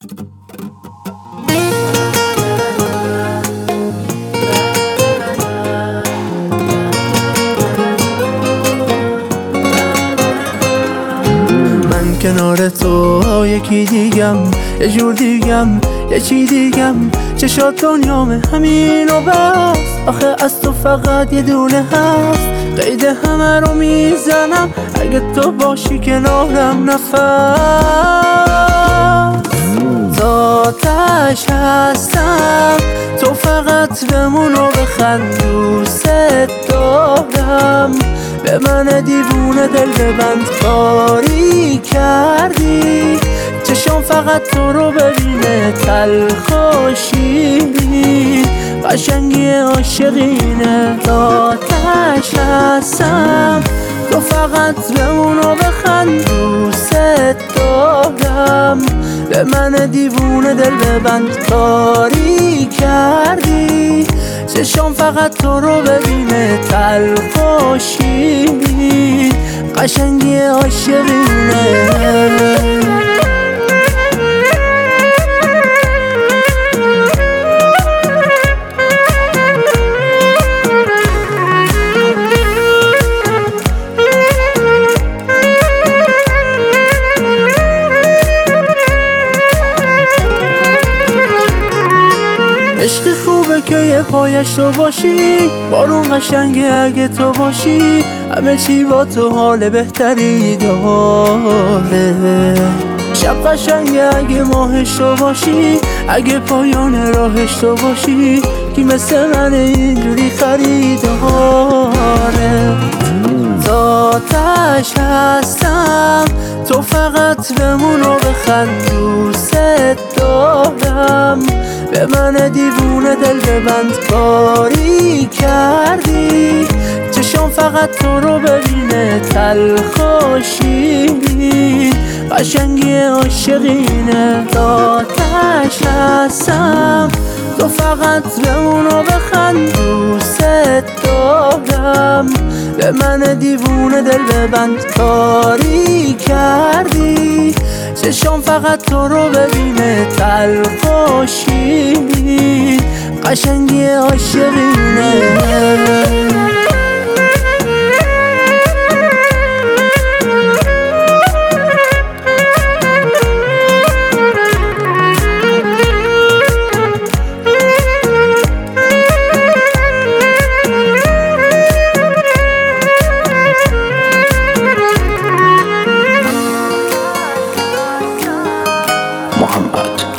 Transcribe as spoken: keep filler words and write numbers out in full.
من کنار تو یکی دیگم، یه جور دیگم، یه چی دیگم. چشات دنیامه همین و بس. آخه از تو فقط یه دونه هست. قید همه رو میزنم اگه تو باشی کنارم. نفس ذاتش هستم، تو فقط بمون و بخند. دوست دارم، به من دیوونه دل ببند. کاری کردی چشم فقط تو رو ببینه، تلخ و شیرین قشنگی عاشقینه. ذاتش هستم، تو فقط بمون و بخند. دوست دارم، به من دیوونه دل ببند. کاری کردی چشم فقط تو رو ببینه، تلخ و شیرین قشنگی عاشقینه. عشق خوبه که یه پایش تو باشی، بارون قشنگه اگه تو باشی. همه چی با تو حال بهتری داره. شب قشنگه اگه ماهش تو باشی، اگه پایان راهش تو باشی. کی مثل من اینجوری خریداره. ذاتش هستم، تو فقط بمون و بخند. دوست دارم، به من دیوونه دل ببند. کاری کردی چشم فقط تو رو ببینه، تلخ و شیرین قشنگی عاشقینه. ذاتش هستم، تو فقط بمون و بخند. دوست دارم، به من دیوونه دل ببند. کاری کردی چشم فقط تو رو ببینه، تلخ و شیرین قشنگی عاشقینه. محمد